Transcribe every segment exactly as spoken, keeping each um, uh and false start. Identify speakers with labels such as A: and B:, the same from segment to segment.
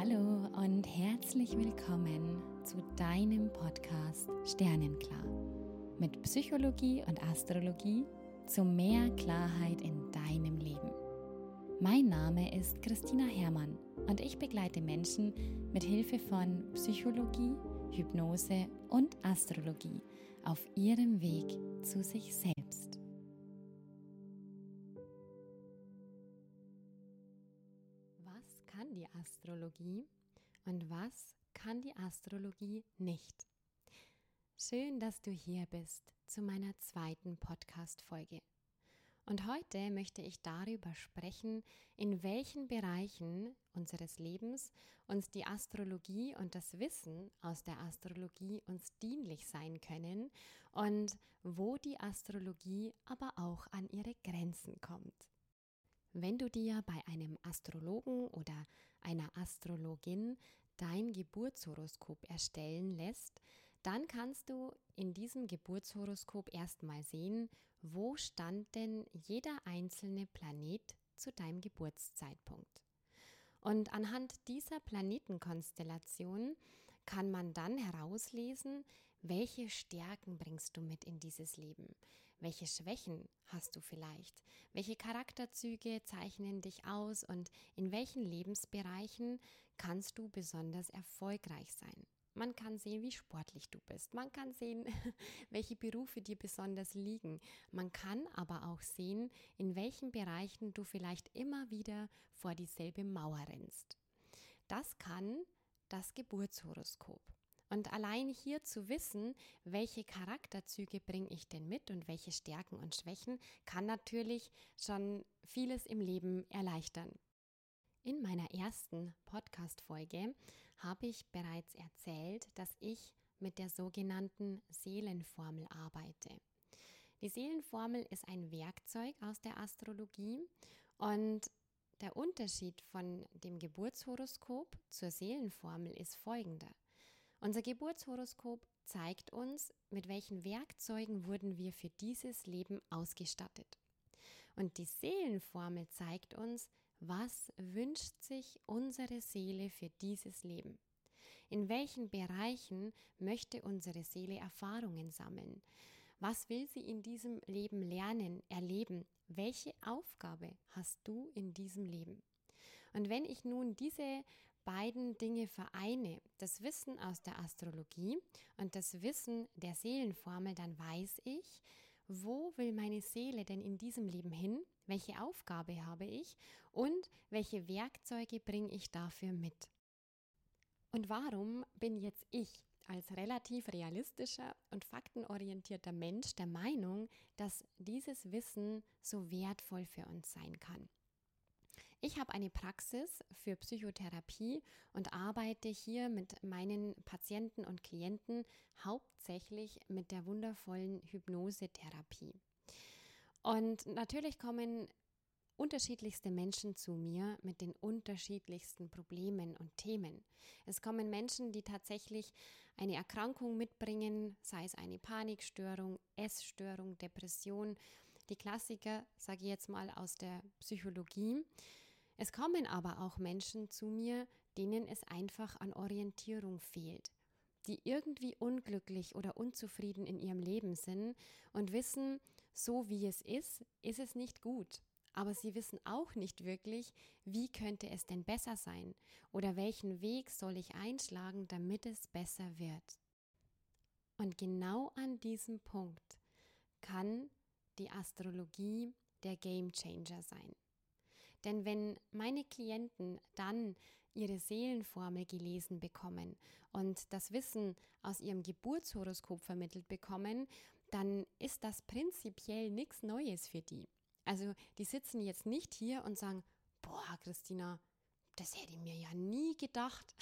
A: Hallo und herzlich willkommen zu deinem Podcast Sternenklar mit Psychologie und Astrologie zu mehr Klarheit in deinem Leben. Mein Name ist Christina Herrmann und ich begleite Menschen mit Hilfe von Psychologie, Hypnose und Astrologie auf ihrem Weg zu sich selbst. Was kann die Astrologie und was kann die Astrologie nicht? Schön, dass du hier bist zu meiner zweiten Podcast-Folge. Und heute möchte ich darüber sprechen, in welchen Bereichen unseres Lebens uns die Astrologie und das Wissen aus der Astrologie uns dienlich sein können und wo die Astrologie aber auch an ihre Grenzen kommt. Wenn du dir bei einem Astrologen oder einer Astrologin dein Geburtshoroskop erstellen lässt, dann kannst du in diesem Geburtshoroskop erstmal sehen, wo stand denn jeder einzelne Planet zu deinem Geburtszeitpunkt. Und anhand dieser Planetenkonstellation kann man dann herauslesen, welche Stärken bringst du mit in dieses Leben, welche Schwächen hast du vielleicht, welche Charakterzüge zeichnen dich aus und in welchen Lebensbereichen kannst du besonders erfolgreich sein. Man kann sehen, wie sportlich du bist. Man kann sehen, welche Berufe dir besonders liegen. Man kann aber auch sehen, in welchen Bereichen du vielleicht immer wieder vor dieselbe Mauer rennst. Das kann das Geburtshoroskop. Und allein hier zu wissen, welche Charakterzüge bringe ich denn mit und welche Stärken und Schwächen, kann natürlich schon vieles im Leben erleichtern. In meiner ersten Podcast-Folge habe ich bereits erzählt, dass ich mit der sogenannten Seelenformel arbeite. Die Seelenformel ist ein Werkzeug aus der Astrologie und der Unterschied von dem Geburtshoroskop zur Seelenformel ist folgender. Unser Geburtshoroskop zeigt uns, mit welchen Werkzeugen wurden wir für dieses Leben ausgestattet. Und die Seelenformel zeigt uns, was wünscht sich unsere Seele für dieses Leben? In welchen Bereichen möchte unsere Seele Erfahrungen sammeln? Was will sie in diesem Leben lernen, erleben? Welche Aufgabe hast du in diesem Leben? Und wenn ich nun diese beiden Dinge vereine, das Wissen aus der Astrologie und das Wissen der Seelenformel, dann weiß ich, wo will meine Seele denn in diesem Leben hin? Welche Aufgabe habe ich und welche Werkzeuge bringe ich dafür mit? Und warum bin jetzt ich als relativ realistischer und faktenorientierter Mensch der Meinung, dass dieses Wissen so wertvoll für uns sein kann? Ich habe eine Praxis für Psychotherapie und arbeite hier mit meinen Patienten und Klienten hauptsächlich mit der wundervollen Hypnosetherapie. Und natürlich kommen unterschiedlichste Menschen zu mir mit den unterschiedlichsten Problemen und Themen. Es kommen Menschen, die tatsächlich eine Erkrankung mitbringen, sei es eine Panikstörung, Essstörung, Depression, die Klassiker, sage ich jetzt mal, aus der Psychologie. Es kommen aber auch Menschen zu mir, denen es einfach an Orientierung fehlt, die irgendwie unglücklich oder unzufrieden in ihrem Leben sind und wissen, so wie es ist, ist es nicht gut. Aber sie wissen auch nicht wirklich, wie könnte es denn besser sein oder welchen Weg soll ich einschlagen, damit es besser wird. Und genau an diesem Punkt kann die Astrologie der Gamechanger sein. Denn wenn meine Klienten dann ihre Seelenformel gelesen bekommen und das Wissen aus ihrem Geburtshoroskop vermittelt bekommen, dann ist das prinzipiell nichts Neues für die. Also die sitzen jetzt nicht hier und sagen, boah, Christina, das hätte ich mir ja nie gedacht.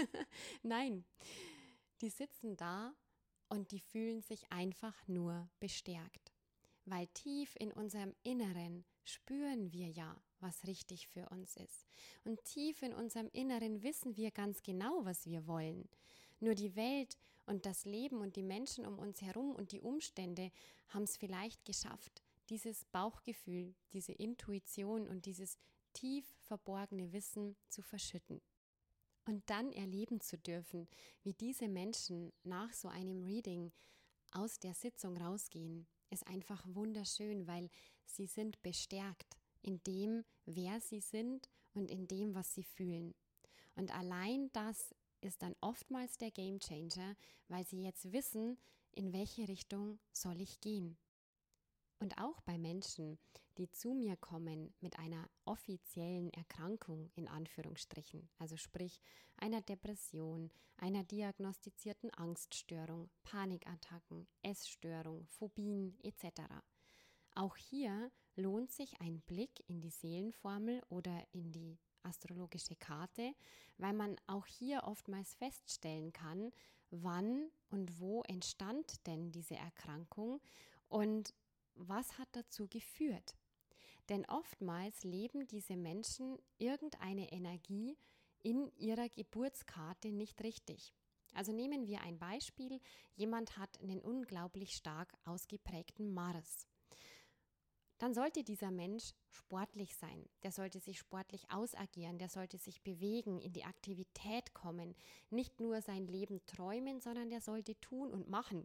A: Nein, die sitzen da und die fühlen sich einfach nur bestärkt. Weil tief in unserem Inneren spüren wir ja, was richtig für uns ist. Und tief in unserem Inneren wissen wir ganz genau, was wir wollen. Nur die Welt und das Leben und die Menschen um uns herum und die Umstände haben es vielleicht geschafft, dieses Bauchgefühl, diese Intuition und dieses tief verborgene Wissen zu verschütten. Und dann erleben zu dürfen, wie diese Menschen nach so einem Reading aus der Sitzung rausgehen, ist einfach wunderschön, weil sie sind bestärkt in dem, wer sie sind und in dem, was sie fühlen. Und allein das ist dann oftmals der Gamechanger, weil sie jetzt wissen, in welche Richtung soll ich gehen. Und auch bei Menschen, die zu mir kommen mit einer offiziellen Erkrankung in Anführungsstrichen, also sprich einer Depression, einer diagnostizierten Angststörung, Panikattacken, Essstörung, Phobien et cetera. Auch hier lohnt sich ein Blick in die Seelenformel oder in die astrologische Karte, weil man auch hier oftmals feststellen kann, wann und wo entstand denn diese Erkrankung und was hat dazu geführt? Denn oftmals leben diese Menschen irgendeine Energie in ihrer Geburtskarte nicht richtig. Also nehmen wir ein Beispiel, jemand hat einen unglaublich stark ausgeprägten Mars. Dann sollte dieser Mensch sportlich sein, der sollte sich sportlich ausagieren, der sollte sich bewegen, in die Aktivität kommen, nicht nur sein Leben träumen, sondern der sollte tun und machen.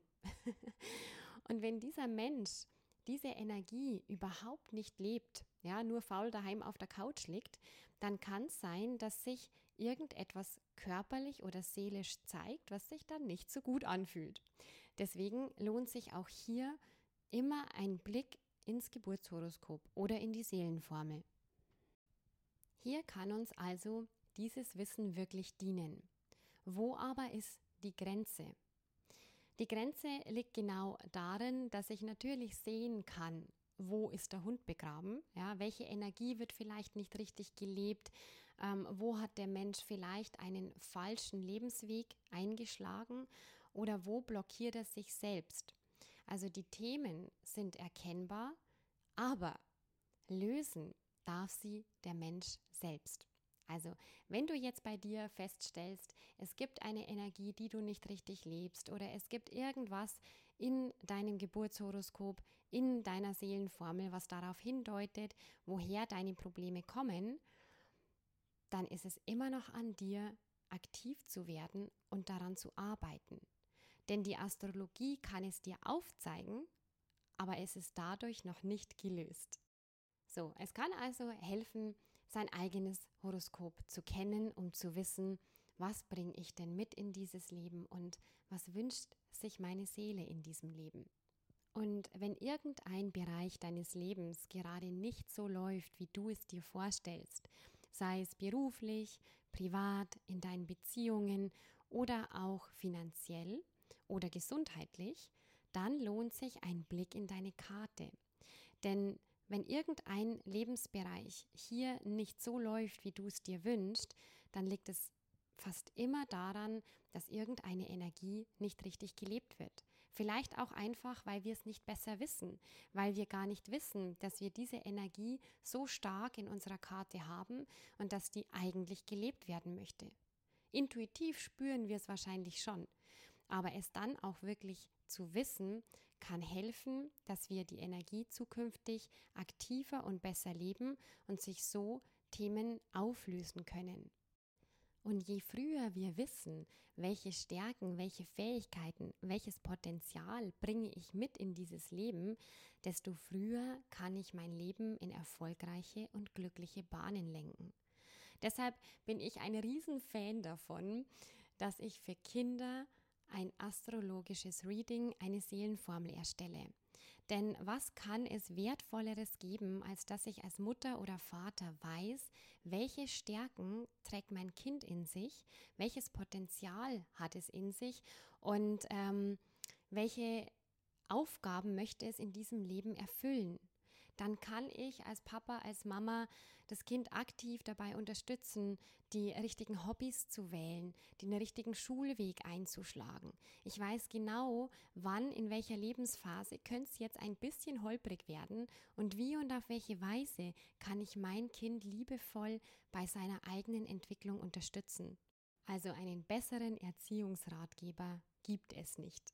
A: Und wenn dieser Mensch diese Energie überhaupt nicht lebt, ja, nur faul daheim auf der Couch liegt, dann kann es sein, dass sich irgendetwas körperlich oder seelisch zeigt, was sich dann nicht so gut anfühlt. Deswegen lohnt sich auch hier immer ein Blick ins Geburtshoroskop oder in die Seelenformel. Hier kann uns also dieses Wissen wirklich dienen. Wo aber ist die Grenze? Die Grenze liegt genau darin, dass ich natürlich sehen kann, wo ist der Hund begraben, ja, welche Energie wird vielleicht nicht richtig gelebt, ähm, wo hat der Mensch vielleicht einen falschen Lebensweg eingeschlagen oder wo blockiert er sich selbst. Also die Themen sind erkennbar, aber lösen darf sie der Mensch selbst. Also, wenn du jetzt bei dir feststellst, es gibt eine Energie, die du nicht richtig lebst oder es gibt irgendwas in deinem Geburtshoroskop, in deiner Seelenformel, was darauf hindeutet, woher deine Probleme kommen, dann ist es immer noch an dir, aktiv zu werden und daran zu arbeiten. Denn die Astrologie kann es dir aufzeigen, aber es ist dadurch noch nicht gelöst. So, es kann also helfen, sein eigenes Horoskop zu kennen, um zu wissen, was bringe ich denn mit in dieses Leben und was wünscht sich meine Seele in diesem Leben. Und wenn irgendein Bereich deines Lebens gerade nicht so läuft, wie du es dir vorstellst, sei es beruflich, privat, in deinen Beziehungen oder auch finanziell oder gesundheitlich, dann lohnt sich ein Blick in deine Karte. Denn wenn irgendein Lebensbereich hier nicht so läuft, wie du es dir wünschst, dann liegt es fast immer daran, dass irgendeine Energie nicht richtig gelebt wird. Vielleicht auch einfach, weil wir es nicht besser wissen, weil wir gar nicht wissen, dass wir diese Energie so stark in unserer Karte haben und dass die eigentlich gelebt werden möchte. Intuitiv spüren wir es wahrscheinlich schon, aber es dann auch wirklich zu wissen, kann helfen, dass wir die Energie zukünftig aktiver und besser leben und sich so Themen auflösen können. Und je früher wir wissen, welche Stärken, welche Fähigkeiten, welches Potenzial bringe ich mit in dieses Leben, desto früher kann ich mein Leben in erfolgreiche und glückliche Bahnen lenken. Deshalb bin ich ein Riesenfan davon, dass ich für Kinder ein astrologisches Reading, eine Seelenformel erstelle. Denn was kann es Wertvolleres geben, als dass ich als Mutter oder Vater weiß, welche Stärken trägt mein Kind in sich, welches Potenzial hat es in sich und ähm, welche Aufgaben möchte es in diesem Leben erfüllen. Dann kann ich als Papa, als Mama das Kind aktiv dabei unterstützen, die richtigen Hobbys zu wählen, den richtigen Schulweg einzuschlagen. Ich weiß genau, wann, in welcher Lebensphase könnte es jetzt ein bisschen holprig werden und wie und auf welche Weise kann ich mein Kind liebevoll bei seiner eigenen Entwicklung unterstützen. Also einen besseren Erziehungsratgeber gibt es nicht.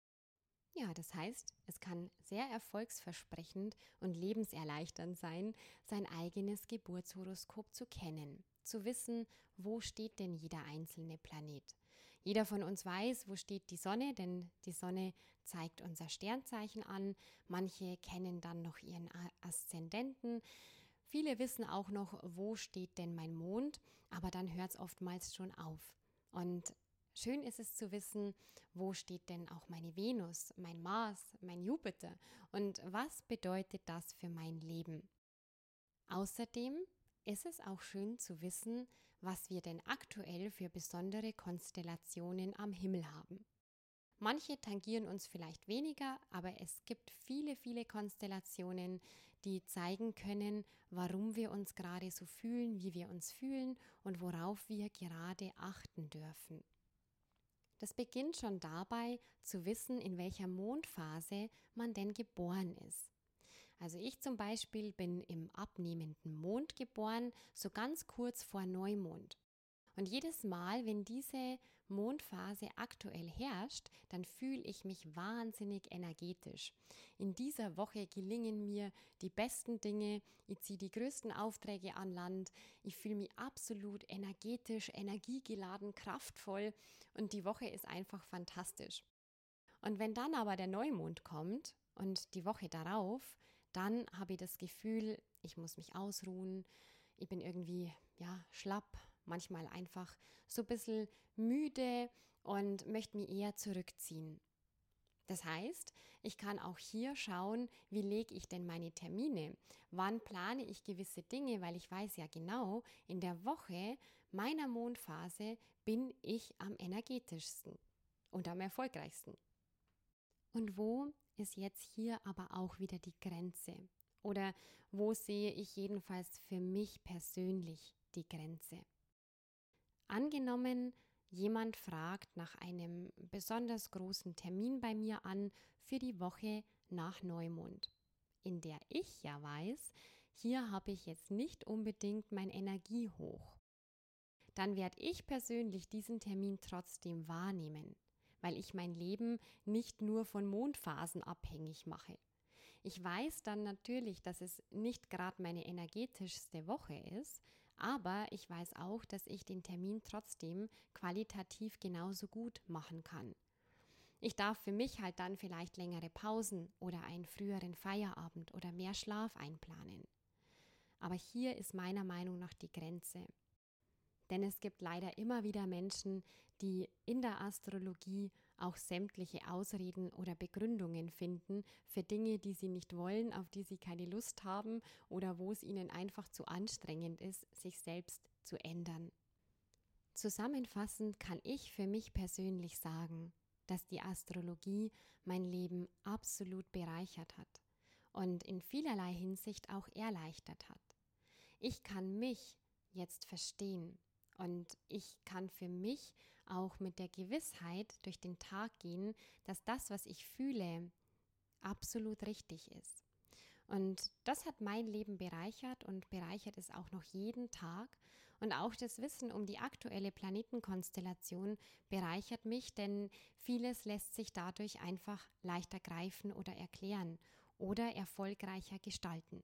A: Ja, das heißt, es kann sehr erfolgsversprechend und lebenserleichternd sein, sein eigenes Geburtshoroskop zu kennen. zu wissen, wo steht denn jeder einzelne Planet. Jeder von uns weiß, wo steht die Sonne, denn die Sonne zeigt unser Sternzeichen an. Manche kennen dann noch ihren Aszendenten. Viele wissen auch noch, wo steht denn mein Mond, aber dann hört es oftmals schon auf. Und schön ist es zu wissen, wo steht denn auch meine Venus, mein Mars, mein Jupiter und was bedeutet das für mein Leben. Außerdem ist es auch schön zu wissen, was wir denn aktuell für besondere Konstellationen am Himmel haben. Manche tangieren uns vielleicht weniger, aber es gibt viele, viele Konstellationen, die zeigen können, warum wir uns gerade so fühlen, wie wir uns fühlen und worauf wir gerade achten dürfen. Das beginnt schon dabei, zu wissen, in welcher Mondphase man denn geboren ist. Also ich zum Beispiel bin im abnehmenden Mond geboren, so ganz kurz vor Neumond. Und jedes Mal, wenn diese Mondphase aktuell herrscht, dann fühle ich mich wahnsinnig energetisch. In dieser Woche gelingen mir die besten Dinge, ich ziehe die größten Aufträge an Land, ich fühle mich absolut energetisch, energiegeladen, kraftvoll und die Woche ist einfach fantastisch. Und wenn dann aber der Neumond kommt und die Woche darauf, dann habe ich das Gefühl, ich muss mich ausruhen, ich bin irgendwie ja, schlapp, manchmal einfach so ein bisschen müde und möchte mich eher zurückziehen. Das heißt, ich kann auch hier schauen, wie lege ich denn meine Termine? Wann plane ich gewisse Dinge, weil ich weiß ja genau, in der Woche meiner Mondphase bin ich am energetischsten und am erfolgreichsten. Und wo ist jetzt hier aber auch wieder die Grenze? Oder wo sehe ich jedenfalls für mich persönlich die Grenze? Angenommen, jemand fragt nach einem besonders großen Termin bei mir an für die Woche nach Neumond, in der ich ja weiß, hier habe ich jetzt nicht unbedingt mein Energiehoch. Dann werde ich persönlich diesen Termin trotzdem wahrnehmen, weil ich mein Leben nicht nur von Mondphasen abhängig mache. Ich weiß dann natürlich, dass es nicht gerade meine energetischste Woche ist, aber ich weiß auch, dass ich den Termin trotzdem qualitativ genauso gut machen kann. Ich darf für mich halt dann vielleicht längere Pausen oder einen früheren Feierabend oder mehr Schlaf einplanen. Aber hier ist meiner Meinung nach die Grenze. Denn es gibt leider immer wieder Menschen, die in der Astrologie auch sämtliche Ausreden oder Begründungen finden für Dinge, die sie nicht wollen, auf die sie keine Lust haben oder wo es ihnen einfach zu anstrengend ist, sich selbst zu ändern. Zusammenfassend kann ich für mich persönlich sagen, dass die Astrologie mein Leben absolut bereichert hat und in vielerlei Hinsicht auch erleichtert hat. Ich kann mich jetzt verstehen. Und ich kann für mich auch mit der Gewissheit durch den Tag gehen, dass das, was ich fühle, absolut richtig ist. Und das hat mein Leben bereichert und bereichert es auch noch jeden Tag. Und auch das Wissen um die aktuelle Planetenkonstellation bereichert mich, denn vieles lässt sich dadurch einfach leichter greifen oder erklären oder erfolgreicher gestalten.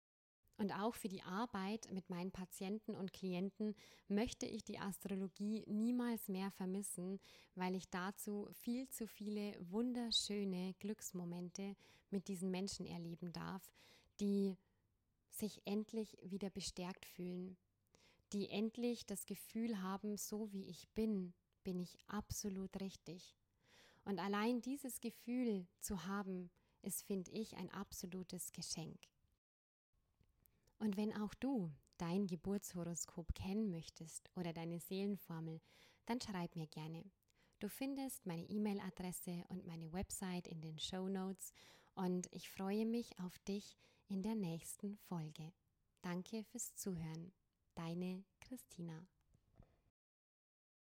A: Und auch für die Arbeit mit meinen Patienten und Klienten möchte ich die Astrologie niemals mehr vermissen, weil ich dazu viel zu viele wunderschöne Glücksmomente mit diesen Menschen erleben darf, die sich endlich wieder bestärkt fühlen, die endlich das Gefühl haben, so wie ich bin, bin ich absolut richtig. Und allein dieses Gefühl zu haben, ist, finde ich, ein absolutes Geschenk. Und wenn auch du dein Geburtshoroskop kennen möchtest oder deine Seelenformel, dann schreib mir gerne. Du findest meine E-Mail-Adresse und meine Website in den Shownotes und ich freue mich auf dich in der nächsten Folge. Danke fürs Zuhören. Deine Christina.